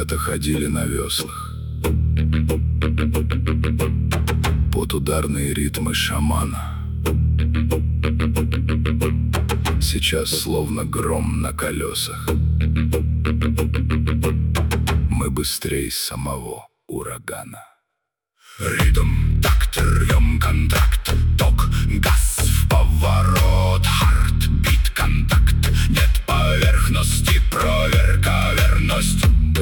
когда-то ходили на веслах под ударные ритмы шамана. Сейчас словно гром на колесах. Мы быстрей самого урагана. Ритм, такт, рвем контракт, ток, газ в поворот, хартбит, контакт. Нет поверхности, проверка, верность.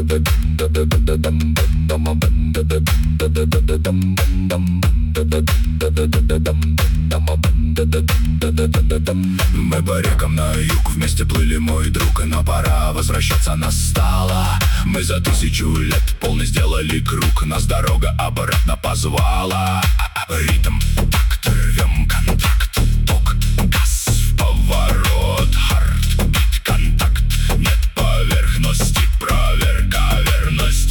Мы по рекам на юг вместе плыли, мой друг, но пора возвращаться настало. Мы за 1000 лет полный сделали круг, нас дорога обратно позвала. Ритм, такт, рвем контракт, ток, газ в поворот, хартбит, контакт. Нет поверхности, проверка, верность.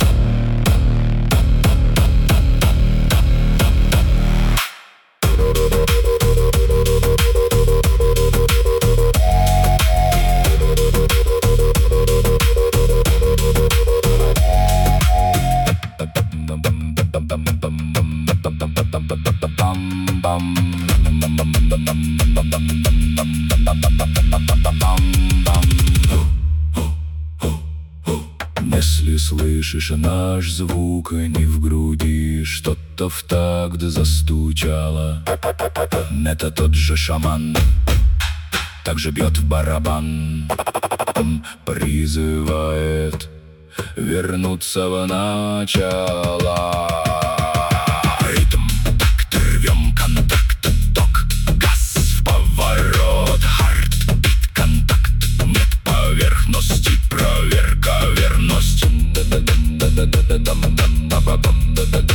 Если слышишь наш звук не в груди, что-то в такт застучало, это тот же шаман, также бьет в барабан, призывает вернуться в начало. Ритм, такт, рвем контакт, ток, газ в поворот, хартбит, контакт. Нет поверхности, проверка, верность.